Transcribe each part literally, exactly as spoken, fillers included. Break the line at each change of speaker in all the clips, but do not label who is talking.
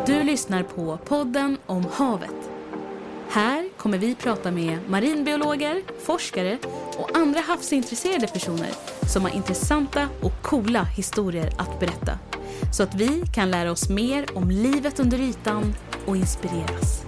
Du lyssnar på podden om havet. Här kommer vi prata med marinbiologer, forskare och andra havsintresserade personer som har intressanta och coola historier att berätta. Så att vi kan lära oss mer om livet under ytan och inspireras.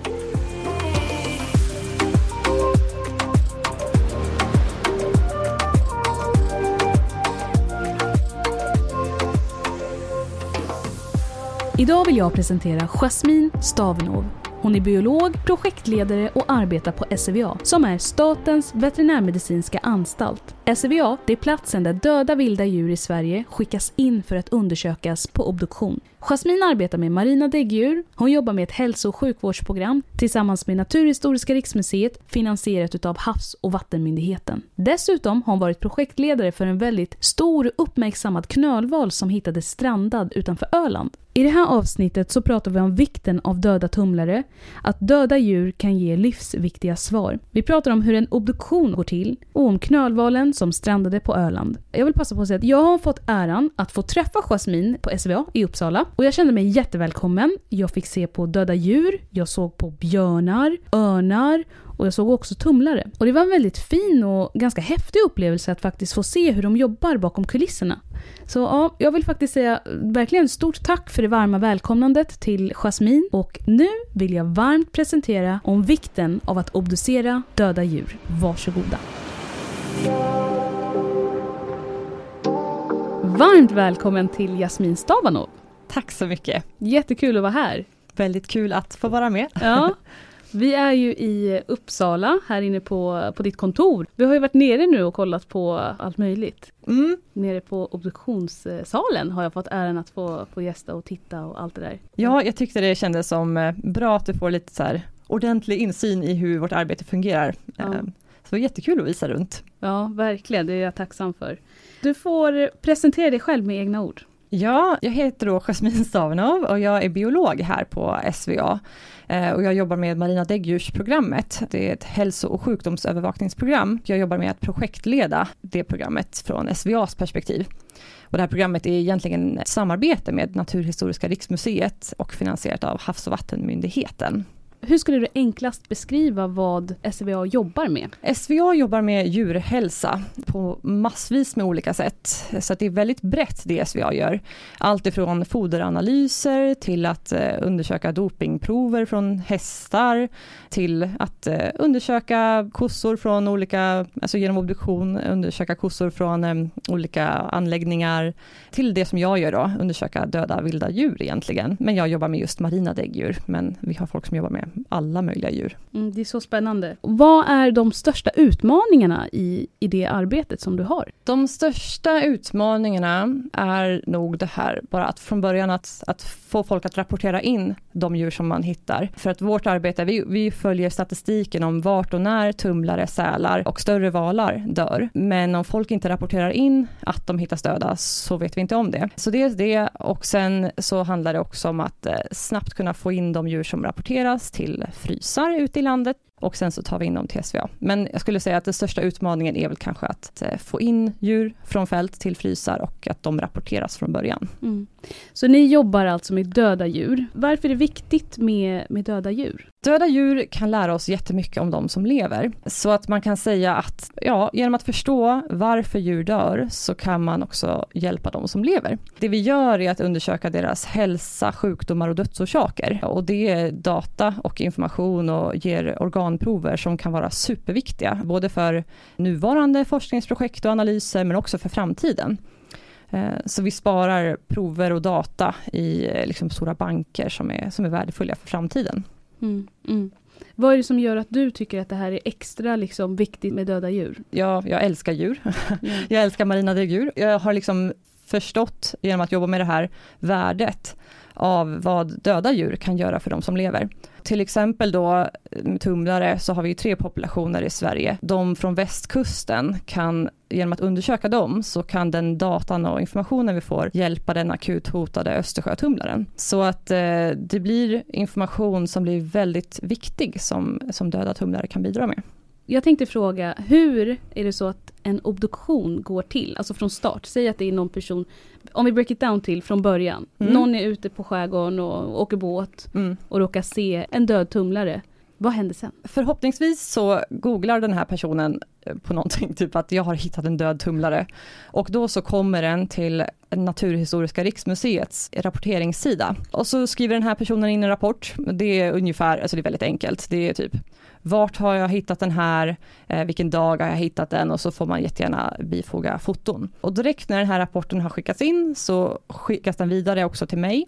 Idag vill jag presentera Jasmine Stavenov. Hon är biolog, projektledare och arbetar på S V A, som är Statens veterinärmedicinska anstalt. S V A det är platsen där döda vilda djur i Sverige skickas in för att undersökas på obduktion. Jasmine arbetar med marina däggdjur. Hon jobbar med ett hälso- och sjukvårdsprogram tillsammans med Naturhistoriska riksmuseet, finansierat av Havs- och vattenmyndigheten. Dessutom har hon varit projektledare för en väldigt stor uppmärksammad knölval som hittades strandad utanför Öland. I det här avsnittet så pratar vi om vikten av döda tumlare, att döda djur kan ge livsviktiga svar. Vi pratar om hur en obduktion går till och om knölvalen som strandade på Öland. Jag vill passa på att säga att jag har fått äran att få träffa Jasmine på S V A i Uppsala och jag kände mig jättevälkommen. Jag fick se på döda djur, jag såg på björnar, örnar och jag såg också tumlare. Och det var en väldigt fin och ganska häftig upplevelse att faktiskt få se hur de jobbar bakom kulisserna. Så ja, jag vill faktiskt säga verkligen stort tack för det varma välkomnandet till Jasmine. Och nu vill jag varmt presentera om vikten av att obducera döda djur. Varsågoda. Varmt välkommen till Jasmine Stavenov.
Tack så mycket.
Jättekul att vara här.
Väldigt kul att få vara med.
Ja. Vi är ju i Uppsala, här inne på, på ditt kontor. Vi har ju varit nere nu och kollat på allt möjligt.
Mm.
Nere på obduktionssalen har jag fått äran att få, få gästa och titta och allt det där.
Ja, jag tyckte det kändes som bra att du får lite så här ordentlig insyn i hur vårt arbete fungerar.
Ja.
Så det var jättekul att visa runt.
Ja, verkligen. Det är jag tacksam för. Du får presentera dig själv med egna ord.
Ja, jag heter då Jasmine Stavenov och jag är biolog här på S V A. Och jag jobbar med marina däggdjursprogrammet. Det är ett hälso- och sjukdomsövervakningsprogram. Jag jobbar med att projektleda det programmet från S V A:s perspektiv. Och det här programmet är egentligen ett samarbete med Naturhistoriska riksmuseet och finansierat av Havs- och vattenmyndigheten.
Hur skulle du enklast beskriva vad S V A jobbar med?
S V A jobbar med djurhälsa på massvis med olika sätt. Så att det är väldigt brett det S V A gör. Allt ifrån foderanalyser till att eh, undersöka dopingprover från hästar till att eh, undersöka kossor från olika, alltså genom obduktion, undersöka kossor från eh, olika anläggningar till det som jag gör då, undersöka döda vilda djur egentligen. Men jag jobbar med just marina däggdjur, men vi har folk som jobbar med alla möjliga djur.
Mm, det är så spännande. Vad är de största utmaningarna i, i det arbetet som du har?
De största utmaningarna är nog det här, bara att från början att, att få folk att rapportera in de djur som man hittar. För att vårt arbete, vi, vi följer statistiken om vart och när tumlare, sälar och större valar dör. Men om folk inte rapporterar in att de hittas döda så vet vi inte om det. Så det är det, och sen så handlar det också om att eh, snabbt kunna få in de djur som rapporteras till frysar ute i landet. Och sen så tar vi in dem till S V A. Men jag skulle säga att den största utmaningen är väl kanske att eh, få in djur från fält till frysar och att de rapporteras från början.
Mm. Så ni jobbar alltså med döda djur. Varför är det viktigt med, med döda djur?
Döda djur kan lära oss jättemycket om de som lever. Så att man kan säga att ja, genom att förstå varför djur dör så kan man också hjälpa de som lever. Det vi gör är att undersöka deras hälsa, sjukdomar och dödsorsaker. Och det är data och information och ger organprover som kan vara superviktiga. Både för nuvarande forskningsprojekt och analyser men också för framtiden. Så vi sparar prover och data i liksom stora banker som är, som är värdefulla för framtiden.
Mm, mm. Vad är det som gör att du tycker att det här är extra liksom viktigt med döda djur?
Ja, jag älskar djur.
Mm.
Jag älskar marina däggdjur. Jag har liksom förstått genom att jobba med det här värdet av vad döda djur kan göra för de som lever. Till exempel då med tumlare så har vi tre populationer i Sverige. De från västkusten kan, genom att undersöka dem så kan den datan och informationen vi får hjälpa den akut hotade Östersjötumlaren. Så att eh, det blir information som blir väldigt viktig som, som döda tumlare kan bidra med.
Jag tänkte fråga, hur är det så att en obduktion går till? Alltså från start. Säg att det är någon person, om vi break it down till från början. Mm. Någon är ute på skärgården och åker båt mm. och råkar se en död tumlare. Vad händer sen?
Förhoppningsvis så googlar den här personen på någonting, typ att jag har hittat en död tumlare. Och då så kommer den till Naturhistoriska riksmuseets rapporteringssida. Och så skriver den här personen in en rapport. Det är ungefär, alltså det är väldigt enkelt. Det är typ, vart har jag hittat den här? Eh, vilken dag har jag hittat den? Och så får man jättegärna bifoga foton. Och direkt när den här rapporten har skickats in så skickas den vidare också till mig.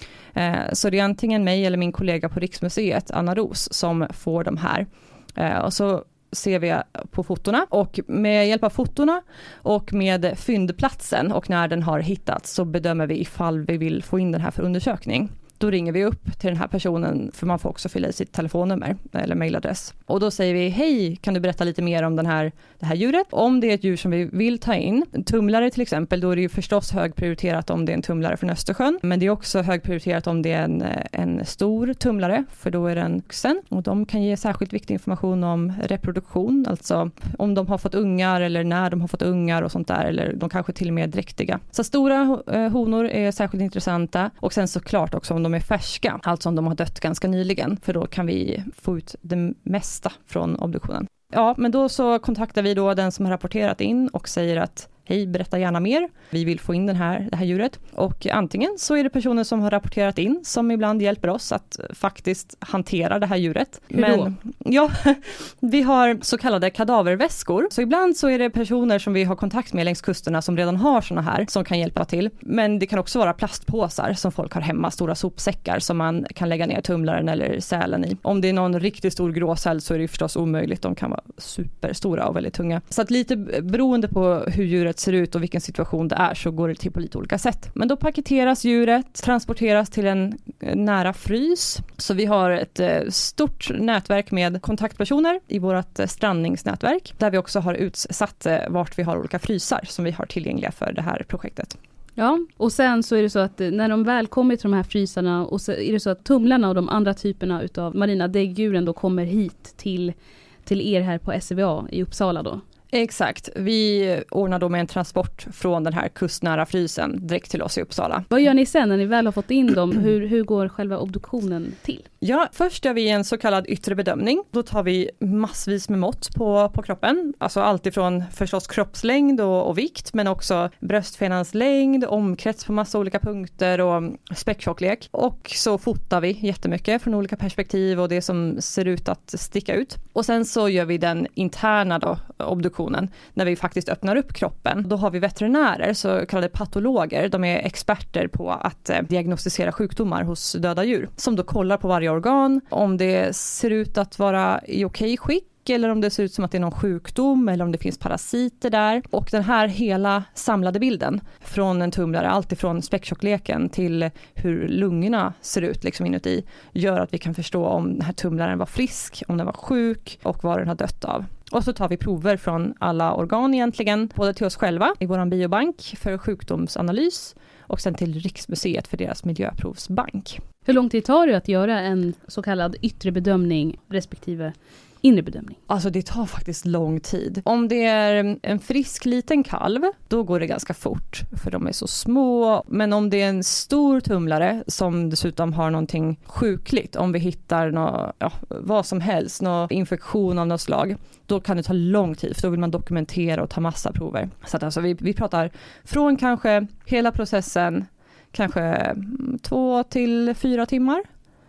Så det är antingen mig eller min kollega på Riksmuseet, Anna Ros, som får de här. Och så ser vi på fotorna, och med hjälp av fotorna och med fyndplatsen och när den har hittats så bedömer vi ifall vi vill få in den här för undersökning. Då ringer vi upp till den här personen, för man får också fylla i sitt telefonnummer eller mailadress. Och då säger vi, hej, kan du berätta lite mer om den här, det här djuret? Om det är ett djur som vi vill ta in, tumlare till exempel, då är det ju förstås högprioriterat om det är en tumlare från Östersjön. Men det är också högprioriterat om det är en, en stor tumlare, för då är den vuxen. Och de kan ge särskilt viktig information om reproduktion, alltså om de har fått ungar eller när de har fått ungar och sånt där, eller de kanske till och med är dräktiga. Så stora eh, honor är särskilt intressanta, och sen såklart också om de är färska, alltså om de har dött ganska nyligen, för då kan vi få ut det mesta från obduktionen. Ja, men då så kontaktar vi då den som har rapporterat in och säger att hej, berätta gärna mer. Vi vill få in den här, det här djuret. Och antingen så är det personer som har rapporterat in som ibland hjälper oss att faktiskt hantera det här djuret.
Hur
Men,
då?
Ja, vi har så kallade kadaverväskor. Så ibland så är det personer som vi har kontakt med längs kusterna som redan har såna här som kan hjälpa till. Men det kan också vara plastpåsar som folk har hemma, stora sopsäckar som man kan lägga ner tumlaren eller sälen i. Om det är någon riktigt stor gråsäl så är det förstås omöjligt. De kan vara superstora och väldigt tunga. Så att lite beroende på hur djuret ser ut och vilken situation det är så går det till på lite olika sätt. Men då paketeras djuret, transporteras till en nära frys. Så vi har ett stort nätverk med kontaktpersoner i vårt strandningsnätverk, där vi också har utsatt vart vi har olika frysar som vi har tillgängliga för det här projektet.
Ja, och sen så är det så att när de väl kommer till de här frysarna, och så är det så att tumlarna och de andra typerna utav marina däggdjuren då kommer hit till, till er här på S C V A i Uppsala då.
Exakt. Vi ordnar då med en transport från den här kustnära frysen direkt till oss i Uppsala.
Vad gör ni sen när ni väl har fått in dem? Hur, hur går själva obduktionen till?
Ja, först gör vi en så kallad yttre bedömning. Då tar vi massvis med mått på, på kroppen. Alltså allt ifrån förstås kroppslängd och, och vikt, men också bröstfenans längd, omkrets på massa olika punkter och späcktjocklek. Och så fotar vi jättemycket från olika perspektiv och det som ser ut att sticka ut. Och sen så gör vi den interna då, obduktionen, när vi faktiskt öppnar upp kroppen. Då har vi veterinärer, så kallade patologer. De är experter på att eh, diagnostisera sjukdomar hos döda djur. Som då kollar på varje organ, om det ser ut att vara i okej skick, eller om det ser ut som att det är någon sjukdom, eller om det finns parasiter där. Och den här hela samlade bilden från en tumlare, allt ifrån späcktjockleken till hur lungorna ser ut liksom inuti, gör att vi kan förstå om den här tumlaren var frisk, om den var sjuk och vad den har dött av. Och så tar vi prover från alla organ egentligen, både till oss själva i vår biobank för sjukdomsanalys och sen till Riksmuseet för deras miljöprovsbank.
Hur lång tid tar det att göra en så kallad yttre bedömning respektive inre bedömning?
Alltså det tar faktiskt lång tid. Om det är en frisk liten kalv, då går det ganska fort för de är så små. Men om det är en stor tumlare som dessutom har någonting sjukligt, om vi hittar nå, ja, vad som helst, någon infektion av något slag, då kan det ta lång tid, för då vill man dokumentera och ta massa prover. Så att alltså vi, vi pratar från kanske hela processen kanske två till fyra timmar.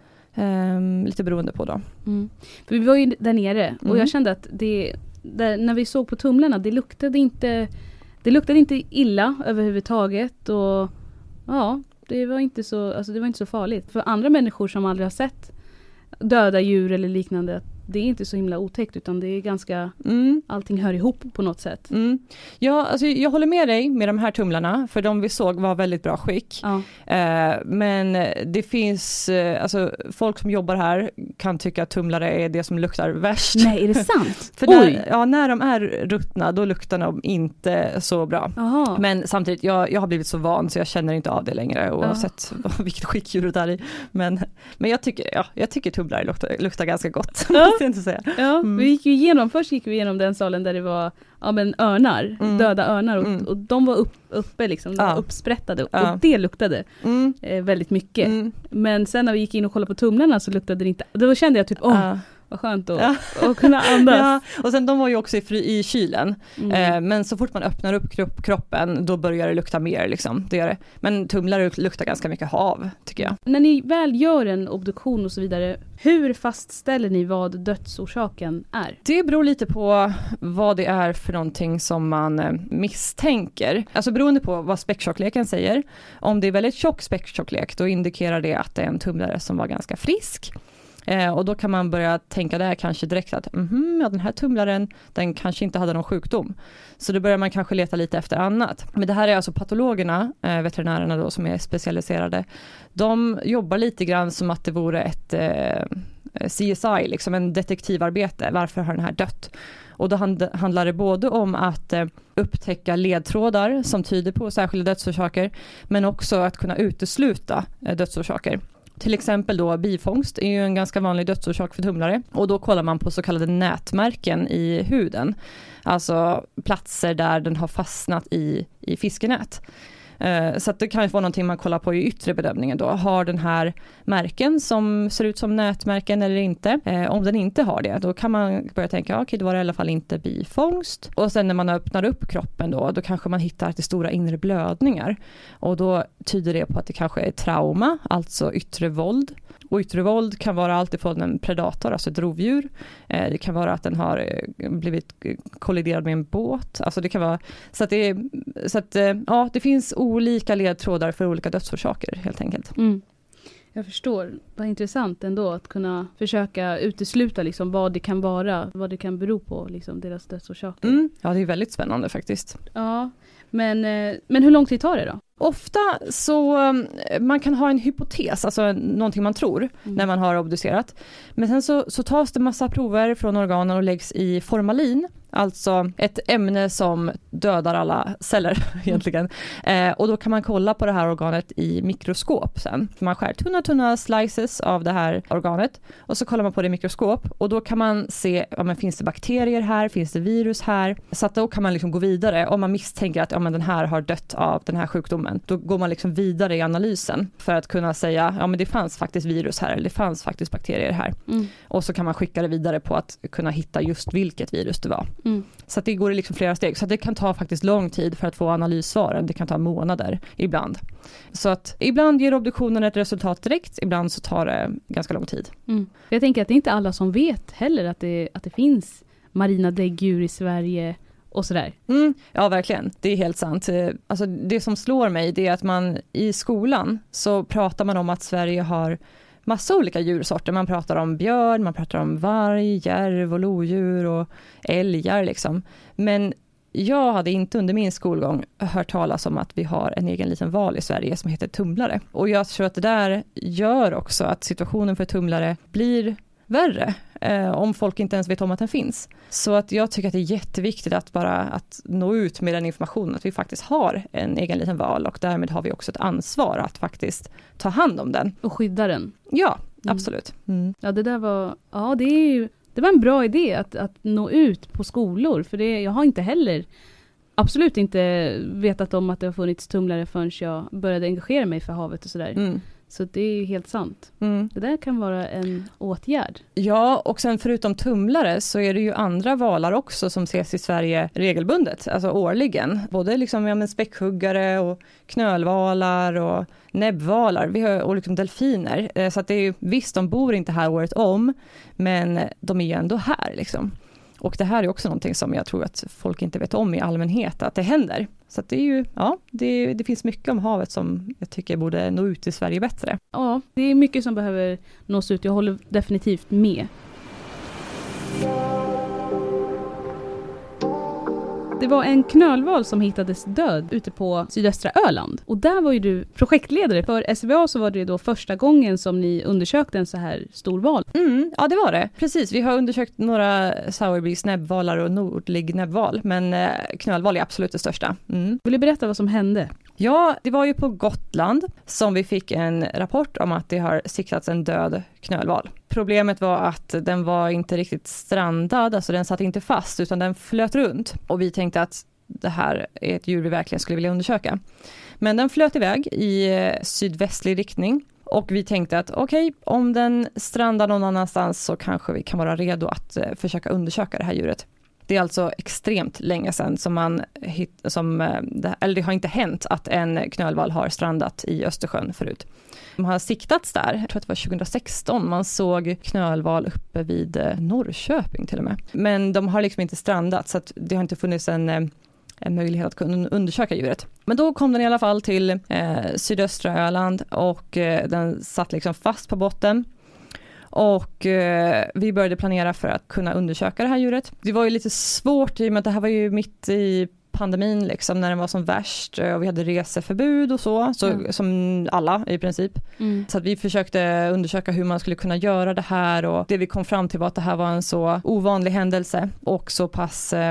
Um, lite beroende på då.
Mm. För vi var ju där nere och mm. jag kände att det, där, när vi såg på tumlarna, det luktade inte det luktade inte illa överhuvudtaget, och ja, det var inte så, alltså det var inte så farligt. För andra människor som aldrig har sett döda djur eller liknande, det är inte så himla otäckt, utan det är ganska, mm. allting hör ihop på något sätt.
Mm. Ja, alltså jag håller med dig med de här tumlarna, för de vi såg var väldigt bra skick.
Ja.
Eh, men det finns, eh, alltså folk som jobbar här kan tycka att tumlare är det som luktar värst.
Nej, är det sant?
För när, ja, när de är ruttna, då luktar de inte så bra.
Aha.
Men samtidigt, jag, jag har blivit så van så jag känner inte av det längre, oavsett ja. vilket skick djuret är i. Men, men jag tycker, ja, jag tycker tumlare luktar, luktar ganska gott.
Ja.
vet jag inte säga.
Ja,
Mm.
vi gick ju igenom, först gick vi igenom den salen där det var ja, men örnar,
Mm.
döda örnar och,
Mm.
och de var upp, uppe liksom, de
Ja.
var uppsprättade
Ja.
och det luktade
Mm.
eh, väldigt mycket.
Mm.
Men sen när vi gick in och kollade på tumlarna så luktade det inte, då kände jag typ, åh,
Ja.
vad skönt att,
Ja.
att kunna andas.
Ja, och sen de var ju också i, fri, i kylen.
Mm.
Eh, men så fort man öppnar upp kropp, kroppen, då börjar det lukta mer liksom. Det gör det. Men tumlare luktar ganska mycket hav, tycker jag.
När ni väl gör en obduktion och så vidare, hur fastställer ni vad dödsorsaken är?
Det beror lite på vad det är för någonting som man eh, misstänker. Alltså beroende på vad späcktjockleken säger. Om det är väldigt tjock späcktjocklek, då indikerar det att det är en tumlare som var ganska frisk. Eh, och då kan man börja tänka där kanske direkt att mm, ja, den här tumlaren, den kanske inte hade någon sjukdom. Så då börjar man kanske leta lite efter annat. Men det här är alltså patologerna, eh, veterinärerna då som är specialiserade. De jobbar lite grann som att det vore ett eh, C S I, liksom en detektivarbete. Varför har den här dött? Och då hand, handlar det både om att eh, upptäcka ledtrådar som tyder på särskilda dödsorsaker, men också att kunna utesluta eh, dödsorsaker. Till exempel då bifångst är ju en ganska vanlig dödsorsak för tumlare. Och då kollar man på så kallade nätmärken i huden. Alltså platser där den har fastnat i, i fiskenät. Eh, så att det kan ju vara någonting man kollar på i yttre bedömningen då. Har den här märken som ser ut som nätmärken eller inte? Eh, om den inte har det, då kan man börja tänka, okej, okay, det var i alla fall inte bifångst. Och sen när man öppnar upp kroppen då, då kanske man hittar till stora inre blödningar. Och då tyder det på att det kanske är trauma, alltså yttre våld. Och yttre våld kan vara allt ifrån en predator, alltså ett rovdjur. Eh, det kan vara att den har eh, blivit kolliderad med en båt. Alltså det kan vara, så att det, så att, eh, ja, det finns olika ledtrådar för olika dödsorsaker helt enkelt.
Mm. Jag förstår. Vad intressant ändå att kunna försöka utesluta liksom vad det kan vara, vad det kan bero på, liksom deras dödsorsaker.
Mm. Ja, det är väldigt spännande faktiskt.
Ja, men, men hur lång tid tar det då?
Ofta så man kan ha en hypotes, alltså någonting man tror mm. när man har obducerat. Men sen så, så tas det massa prover från organen och läggs i formalin. Alltså ett ämne som dödar alla celler egentligen. Eh, och då kan man kolla på det här organet i mikroskop sen. Man skär tunna tunna slices av det här organet och så kollar man på det i mikroskop. Och då kan man se, ja, men finns det bakterier här, finns det virus här? Så att då kan man liksom gå vidare. Om man misstänker att ja, men den här har dött av den här sjukdomen, då går man liksom vidare i analysen för att kunna säga, ja men det fanns faktiskt virus här eller det fanns faktiskt bakterier här. Mm. Och så kan man skicka det vidare på att kunna hitta just vilket virus det var. Mm. Så att det går i liksom flera steg. Så att det kan ta faktiskt lång tid för att få analyssvaren. Det kan ta månader ibland. Så att ibland ger obduktionen ett resultat direkt. Ibland så tar det ganska lång tid.
Mm. Jag tänker att det är inte alla som vet heller att det, att det finns marina däggdjur i Sverige och sådär.
Mm, ja, verkligen. Det är helt sant. Alltså, det som slår mig det är att man i skolan så pratar man om att Sverige har massa olika djursorter. Man pratar om björn, man pratar om varg, järv och lodjur och älgar liksom. Men jag hade inte under min skolgång hört talas om att vi har en egen liten val i Sverige som heter tumlare. Och jag tror att det där gör också att situationen för tumlare blir värre eh, om folk inte ens vet om att den finns. Så att jag tycker att det är jätteviktigt att bara att nå ut med den informationen att vi faktiskt har en egen liten val och därmed har vi också ett ansvar att faktiskt ta hand om den.
Och skydda den.
Ja, absolut. Mm.
Ja, det där var, ja, det är ju, det var en bra idé att, att nå ut på skolor, för det, jag har inte heller absolut inte vetat om att det har funnits tumlare förrän jag började engagera mig för havet och sådär. Mm. Så det är helt sant. Mm. Det där kan vara en åtgärd.
Ja, och sen förutom tumlare så är det ju andra valar också som ses i Sverige regelbundet, alltså årligen. Både liksom, ja, men späckhuggare och knölvalar och näbbvalar, vi har, och liksom delfiner. Så att det är ju, visst, de bor inte här året om, men de är ju ändå här liksom. Och det här är också någonting som jag tror att folk inte vet om i allmänhet, att det händer. Så att det är ju, ja, det, det finns mycket om havet som jag tycker borde nå ut i Sverige bättre.
Ja, det är mycket som behöver nås ut. Jag håller definitivt med. Det var en knölval som hittades död ute på sydöstra Öland. Och där var ju du projektledare. För S V A så var det då första gången som ni undersökte en så här stor val.
Mm, ja, det var det. Precis, vi har undersökt några Sowerbees näbbvalar och nordlig näbbval. Men eh, knölval är absolut det största. Mm.
Vill du berätta vad som hände?
Ja, det var ju på Gotland som vi fick en rapport om att det har siktats en död knölval. Problemet var att den var inte riktigt strandad, alltså den satt inte fast utan den flöt runt. Och vi tänkte att det här är ett djur vi verkligen skulle vilja undersöka. Men den flöt iväg i sydvästlig riktning. Och vi tänkte att okej, okay, om den strandar någon annanstans så kanske vi kan vara redo att uh, försöka undersöka det här djuret. Det är alltså extremt länge sedan som man hit, som, uh, eller det har inte hänt att en knölval har strandat i Östersjön förut. De har siktats där, jag tror att det var tjugohundrasexton, man såg knölval uppe vid uh, Norrköping till och med. Men de har liksom inte strandat så att det har inte funnits en... Uh, en möjlighet att kunna undersöka djuret. Men då kom den i alla fall till eh, sydöstra Öland och eh, den satt liksom fast på botten. Och eh, vi började planera för att kunna undersöka det här djuret. Det var ju lite svårt i och med att det här var ju mitt i pandemin liksom, när den var som värst och vi hade reseförbud och så, så mm. som alla i princip. Mm. Så att vi försökte undersöka hur man skulle kunna göra det här och det vi kom fram till var att det här var en så ovanlig händelse och så pass eh,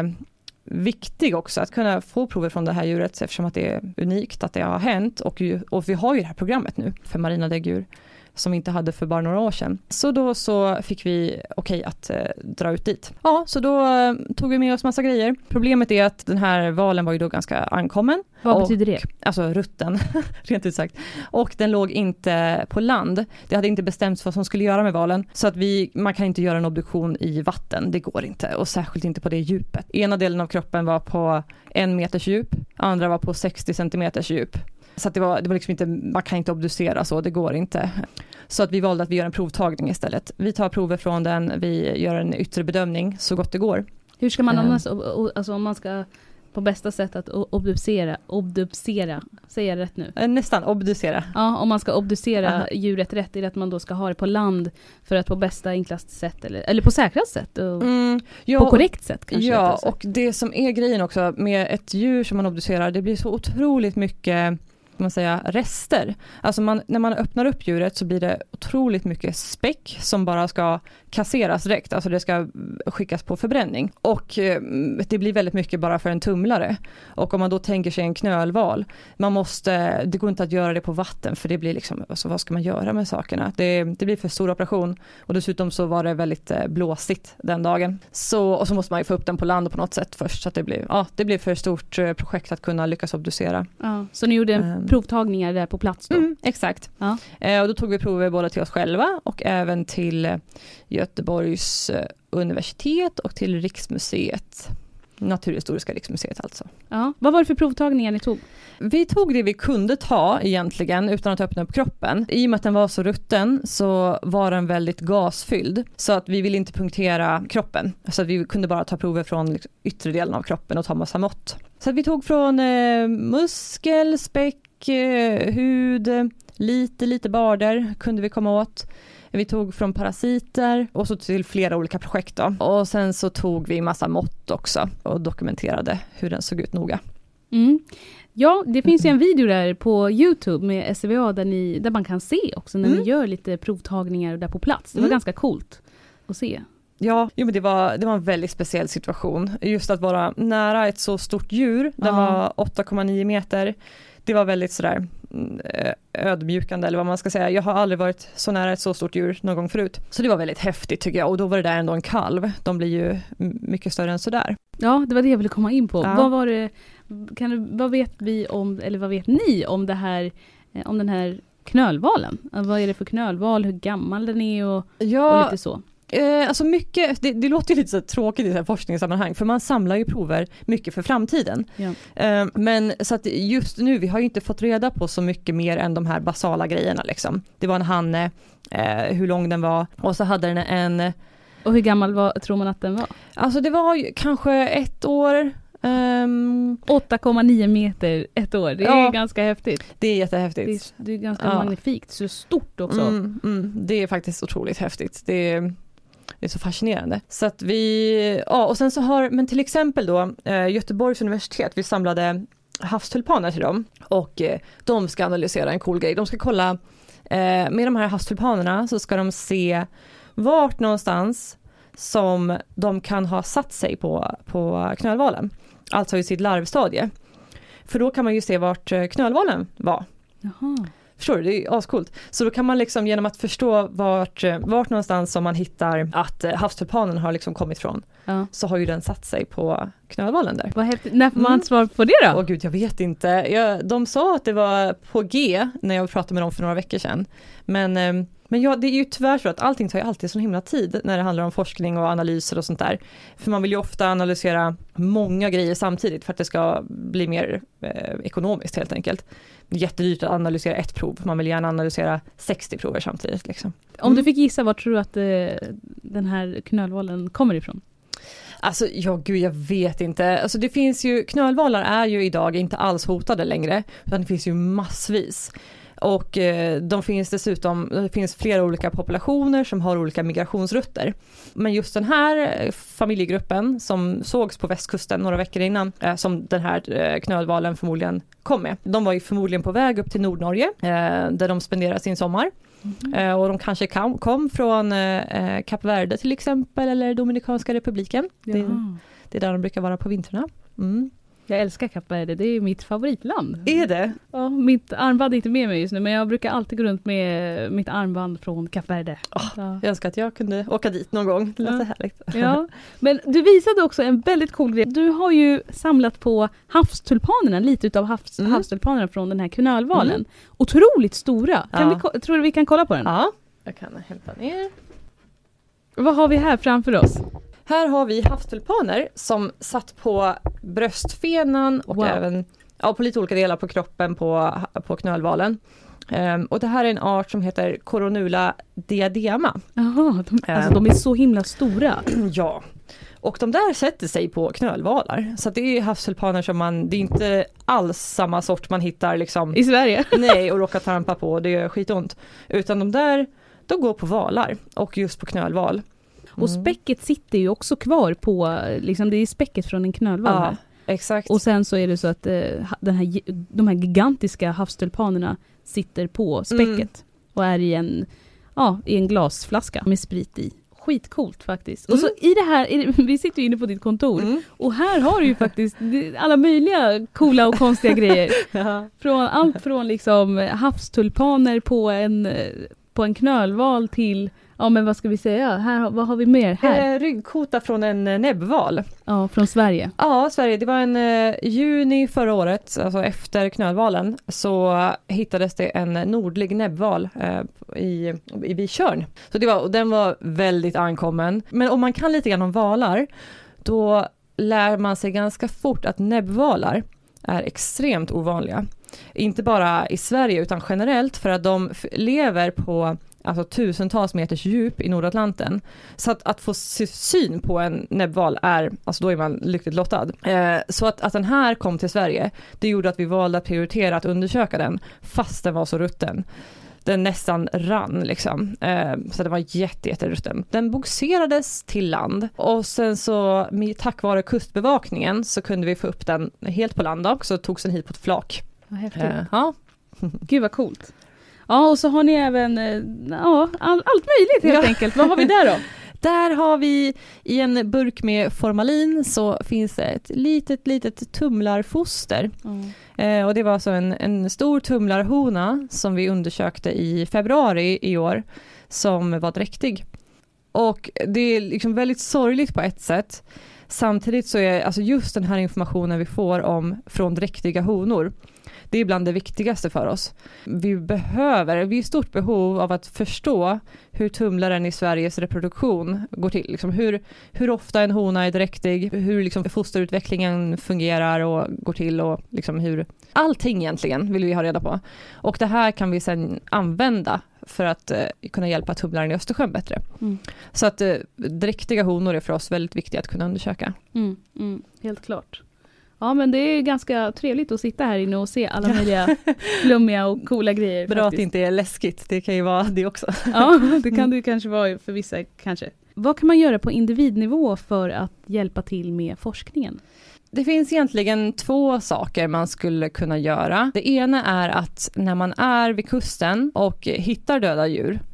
viktig också att kunna få prover från det här djuret eftersom att det är unikt att det har hänt och, ju, och vi har ju det här programmet nu för marina däggdjur som vi inte hade för bara några år sedan. Så då så fick vi okej okay att eh, dra ut dit. Ja, så då eh, tog vi med oss massa grejer. Problemet är att den här valen var ju då ganska ankommen.
Vad
och,
betyder det?
Alltså rutten, rent ut sagt. Och den låg inte på land. Det hade inte bestämts vad som skulle göra med valen. Så att vi, man kan inte göra en obduktion i vatten. Det går inte. Och särskilt inte på det djupet. Ena delen av kroppen var på en meters djup. Andra var på sextio centimeters djup. Så att det var, det var liksom inte, man kan inte obducera så, det går inte. Så att vi valde att vi gör en provtagning istället. Vi tar prover från den, vi gör en yttre bedömning så gott det går.
Hur ska man annars, alltså om man ska på bästa sätt att obducera, obducera, säger jag rätt nu?
Nästan, obducera.
Ja, om man ska obducera
Aha.
djuret rätt är det att man då ska ha det på land för att på bästa, enklast sätt eller, eller på säkrast sätt och
mm, ja,
på korrekt sätt kanske.
Ja, och det som är grejen också med ett djur som man obducerar, det blir så otroligt mycket man säga, rester. Alltså man, när man öppnar upp djuret så blir det otroligt mycket späck som bara ska kasseras direkt. Alltså det ska skickas på förbränning. Och eh, det blir väldigt mycket bara för en tumlare. Och om man då tänker sig en knölval, man måste, det går inte att göra det på vatten för det blir liksom, alltså vad ska man göra med sakerna? Det, det blir för stor operation. Och dessutom så var det väldigt eh, blåsigt den dagen. Så, och så måste man ju få upp den på land på något sätt först så att det blir, ja, det blir för stort eh, projekt att kunna lyckas obducera.
Ja, så ni gjorde en um, provtagningar där på plats då?
Mm, exakt. Ja. Eh, och då tog vi prover både till oss själva och även till eh, Göteborgs eh, universitet och till Riksmuseet. Naturhistoriska riksmuseet alltså.
Ja. Vad var det för provtagningar ni tog?
Vi tog det vi kunde ta egentligen utan att öppna upp kroppen. I och med att den var så rutten så var den väldigt gasfylld. Så att vi ville inte punktera kroppen. Så att vi kunde bara ta prover från liksom, yttre delen av kroppen och ta massa mått. Så att vi tog från eh, muskel, späck, eh, hud, lite, lite barder kunde vi komma åt. Vi tog från parasiter och så till flera olika projekt då. Och sen så tog vi massa mått också och dokumenterade hur den såg ut noga.
Mm. Ja, det finns ju en video där på YouTube med S V A där, ni, där man kan se också när mm. ni gör lite provtagningar där på plats. Det var mm. ganska coolt att se.
Ja, jo, men det var, det var en väldigt speciell situation. Just att vara nära ett så stort djur. Den ja. var åtta komma nio meter. Det var väldigt sådär ödmjukande eller vad man ska säga. Jag har aldrig varit så nära ett så stort djur någon gång förut. Så det var väldigt häftigt tycker jag. Och då var det där ändå en kalv. De blir ju mycket större än sådär.
Ja, det var det jag ville komma in på. Ja. Vad var det, kan du, vad vet vi om, eller vad vet ni om det här, om den här knölvalen? Vad är det för knölval? Hur gammal den är och, ja. och lite så?
Eh, alltså mycket, det, det låter ju lite så tråkigt i så här forskningssammanhang för man samlar ju prover mycket för framtiden. Ja. Eh, men så att just nu, vi har ju inte fått reda på så mycket mer än de här basala grejerna liksom. Det var en hanne, eh, hur lång den var och så hade den en...
Och hur gammal var, tror man att den var?
Alltså det var ju kanske ett år... Um,
åtta komma nio meter ett år, det är ja, ganska häftigt.
Det är jättehäftigt.
Det är, det är ganska ja. magnifikt, så stort också.
Mm, mm, det är faktiskt otroligt häftigt. Det är... Det är så fascinerande. Så att vi, ja, och sen så har, men till exempel då eh, Göteborgs universitet, vi samlade havstulpaner till dem och eh, de ska analysera en cool grej. De ska kolla, eh, med de här havstulpanerna så ska de se vart någonstans som de kan ha satt sig på, på knölvalen. Alltså i sitt larvstadie. För då kan man ju se vart knölvalen var.
Jaha.
Förstår du? Det är ascoolt. Så då kan man liksom genom att förstå vart, vart någonstans som man hittar att havstulpanen har liksom kommit från, ja. Så har ju den satt sig på knölvalen där.
Vad häftigt. När får man mm. svar på det då?
Åh gud, jag vet inte. Jag, de sa att det var på G när jag pratade med dem för några veckor sedan. Men... Men ja, det är ju tyvärr så att allting tar ju alltid så himla tid när det handlar om forskning och analyser och sånt där. För man vill ju ofta analysera många grejer samtidigt för att det ska bli mer eh, ekonomiskt helt enkelt. Jättedyrt att analysera ett prov. Man vill gärna analysera sextio prover samtidigt. Liksom.
Om mm. du fick gissa, var tror du att eh, den här knölvalen kommer ifrån?
Alltså, ja gud, jag vet inte. Alltså det finns ju, knölvalar är ju idag inte alls hotade längre. Utan det finns ju massvis. Och eh, de finns dessutom, det finns flera olika populationer som har olika migrationsrutter. Men just den här familjegruppen som sågs på västkusten några veckor innan, eh, som den här eh, knölvalen förmodligen kom med. De var ju förmodligen på väg upp till Nordnorge eh, där de spenderade sin sommar. Mm. Eh, och de kanske kom, kom från eh, Kap Verde till exempel, eller Dominikanska republiken. Det, det är där de brukar vara på vintrarna. Mm.
Jag älskar Kap Verde, det är mitt favoritland.
Är det?
Ja, mitt armband är inte med mig just nu, men jag brukar alltid gå runt med mitt armband från Kap Verde.
Oh, ja. Jag önskar att jag kunde åka dit någon gång, det låter
ja.
härligt.
Ja, men du visade också en väldigt cool grej. Du har ju samlat på havstulpanerna, lite utav havs, mm. havstulpanerna från den här knölvalen. Mm. Otroligt stora. Kan ja. vi, tror du vi kan kolla på den?
Ja, jag kan hämta ner.
Vad har vi här framför oss?
Här har vi havstulpaner som satt på bröstfenan och wow. även ja, på lite olika delar på kroppen på, på knölvalen. Um, och det här är en art som heter Coronula diadema.
Jaha, de, alltså, um, de är så himla stora.
Ja, och de där sätter sig på knölvalar. Så att det är havstulpaner som man, det är inte alls samma sort man hittar liksom,
i Sverige.
Nej, och råkar trampa på, det gör skitont. Utan de där, de går på valar och just på knölval.
Och späcket sitter ju också kvar på, liksom det är späcket från en knölval
ja,
här.
Exakt.
Och sen så är det så att eh, den här, de här gigantiska havstulpanerna sitter på späcket mm. och är i en, ja, i en glasflaska med sprit i. Skitcoolt faktiskt. Mm. Och så i det här, i det, vi sitter ju inne på ditt kontor mm. och här har du ju faktiskt alla möjliga coola och konstiga grejer. Ja. Från, allt från liksom havstulpaner på en, på en knölval till... Ja, men vad ska vi säga? Här, vad har vi mer här?
Eh, ryggkota från en näbbval.
Ja, från Sverige.
Ja, Sverige. Det var en eh, juni förra året, alltså efter knölvalen, så hittades det en nordlig näbbval eh, i, i vid Tjörn. Så det var, och den var väldigt ankommen. Men om man kan lite grann om valar, då lär man sig ganska fort att näbbvalar är extremt ovanliga. Inte bara i Sverige utan generellt, för att de f- lever på alltså tusentals meters djup i Nordatlanten. Så att, att få syn på en näbbval är, alltså då är man lyckligt lottad. Eh, så att, att den här kom till Sverige, det gjorde att vi valde att prioritera att undersöka den, fast den var så rutten. Den nästan rann liksom. Eh, så det var jätte, jätte rutten. Den bogserades till land. Och sen så, med, tack vare kustbevakningen, så kunde vi få upp den helt på land också. Så togs den hit på ett flak.
Vad häftigt. Eh, ja. Gud vad coolt. Ja, och så har ni även ja, all, allt möjligt helt ja. enkelt. Vad har vi där då?
Där har vi i en burk med formalin så finns det ett litet, litet tumlarfoster. Mm. Eh, och det var alltså en, en stor tumlarhona som vi undersökte i februari i år som var dräktig. Och det är liksom väldigt sorgligt på ett sätt. Samtidigt så är alltså just den här informationen vi får om från dräktiga honor, det är bland det viktigaste för oss. Vi behöver, vi är i stort behov av att förstå hur tumlaren i Sveriges reproduktion går till. Liksom hur, hur ofta en hona är dräktig, hur liksom fosterutvecklingen fungerar och går till och liksom hur allting egentligen vill vi ha reda på. Och det här kan vi sedan använda för att eh, kunna hjälpa tumlaren i Östersjön bättre. Mm. Så att eh, dräktiga honor är för oss väldigt viktiga att kunna undersöka.
Mm, mm, helt klart. Ja, men det är ganska trevligt att sitta här inne och se alla möjliga flummiga och coola grejer.
Bra faktiskt. Att det inte är läskigt, det kan ju vara det också.
Ja, det kan det kanske vara för vissa kanske. Vad kan man göra på individnivå för att hjälpa till med forskningen?
Det finns egentligen två saker man skulle kunna göra. Det ena är att när man är vid kusten och hittar döda djur,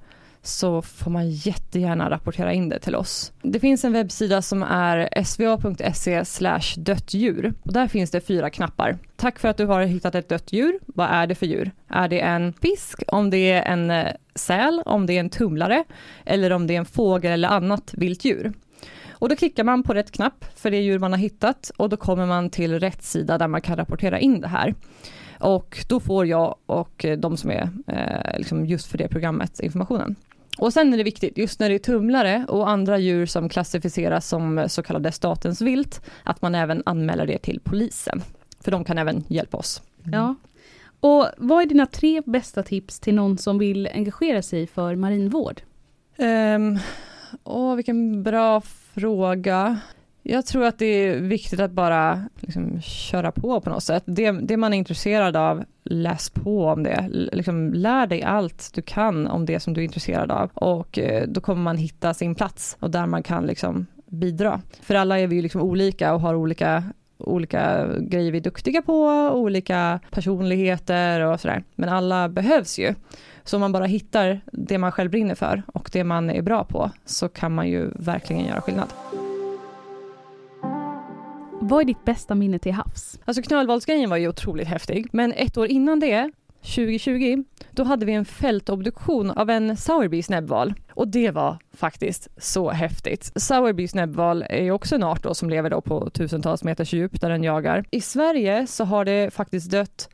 så får man jättegärna rapportera in det till oss. Det finns en webbsida som är sva.se slash döttdjur och där finns det fyra knappar. Tack för att du har hittat ett dött djur. Vad är det för djur? Är det en fisk? Om det är en säl? Om det är en tumlare? Eller om det är en fågel eller annat vilt djur? Och då klickar man på rätt knapp för det djur man har hittat och då kommer man till rätt sida där man kan rapportera in det här. Och då får jag och de som är eh, liksom just för det programmet informationen. Och sen är det viktigt, just när det är tumlare och andra djur som klassificeras som så kallade statens vilt, att man även anmäler det till polisen. För de kan även hjälpa oss.
Mm. Ja. Och vad är dina tre bästa tips till någon som vill engagera sig för marinvård?
Um, åh, vilken bra fråga. Jag tror att det är viktigt att bara liksom köra på på något sätt. Det, det man är intresserad av, läs på om det. Liksom, lär dig allt du kan om det som du är intresserad av. Och eh, då kommer man hitta sin plats och där man kan liksom bidra. För alla är vi ju liksom olika och har olika, olika grejer vi är duktiga på, olika personligheter och sådär. Men alla behövs ju. Så om man bara hittar det man själv brinner för och det man är bra på så kan man ju verkligen göra skillnad.
Vad är ditt bästa minne till havs?
Alltså knölvalsgrejen var ju otroligt häftig. Men ett år innan det, tjugo tjugo, då hade vi en fältobduktion av en Sowerby snäbbval. Och det var faktiskt så häftigt. Sowerby snäbbval är ju också en art då som lever då på tusentals meters djup där den jagar. I Sverige så har det faktiskt dött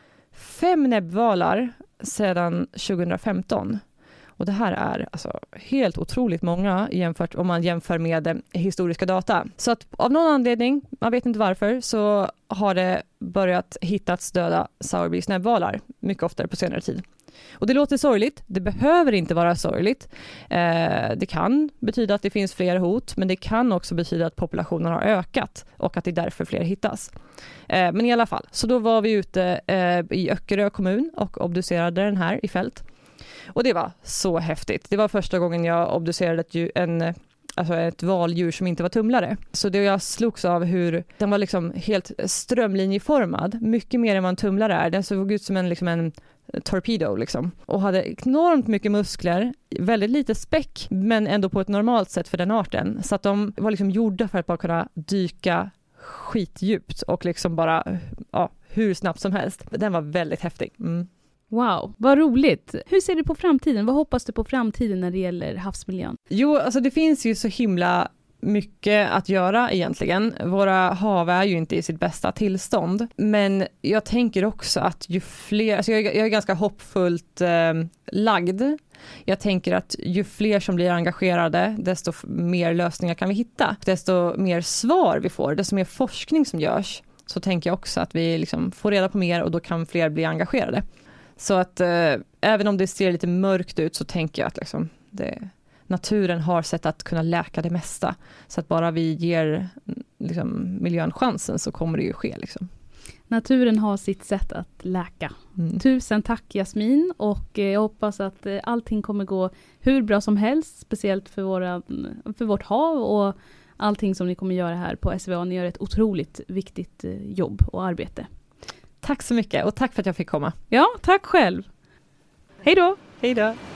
fem näbbvalar sedan tjugohundrafemton. Och det här är alltså helt otroligt många jämfört om man jämför med eh, historiska data. Så att av någon anledning, man vet inte varför, så har det börjat hittats döda Sowerby snäbbvalar mycket oftare på senare tid. Och det låter sorgligt, det behöver inte vara sorgligt. Eh, det kan betyda att det finns fler hot, men det kan också betyda att populationen har ökat och att det är därför fler hittas. Eh, men i alla fall, så då var vi ute eh, i Öckerö kommun och obducerade den här i fält. Och det var så häftigt. Det var första gången jag obducerade ett, djur, en, alltså ett valdjur som inte var tumlare. Så det jag slogs av hur den var liksom helt strömlinjeformad. Mycket mer än vad en tumlare är. Den såg ut som en, liksom en torpedo liksom. Och hade enormt mycket muskler. Väldigt lite späck, men ändå på ett normalt sätt för den arten. Så att de var liksom gjorda för att bara kunna dyka skitdjupt och liksom bara ja, hur snabbt som helst. Den var väldigt häftig. Mm.
Wow, vad roligt. Hur ser du på framtiden? Vad hoppas du på framtiden när det gäller havsmiljön?
Jo, alltså det finns ju så himla mycket att göra egentligen. Våra hav är ju inte i sitt bästa tillstånd. Men jag tänker också att ju fler, alltså jag, jag är ganska hoppfullt eh, lagd. Jag tänker att ju fler som blir engagerade, desto mer lösningar kan vi hitta. Desto mer svar vi får, desto mer forskning som görs. Så tänker jag också att vi liksom får reda på mer och då kan fler bli engagerade. Så att eh, även om det ser lite mörkt ut så tänker jag att liksom, det, naturen har sätt att kunna läka det mesta. Så att bara vi ger liksom, miljön chansen så kommer det ju ske. Liksom.
Naturen har sitt sätt att läka. Mm. Tusen tack Jasmin och eh, jag hoppas att eh, allting kommer gå hur bra som helst. Speciellt för, våra, för vårt hav och allting som ni kommer göra här på S V A. Ni gör ett otroligt viktigt eh, jobb och arbete.
Tack så mycket och tack för att jag fick komma.
Ja, tack själv. Hej då.
Hej då.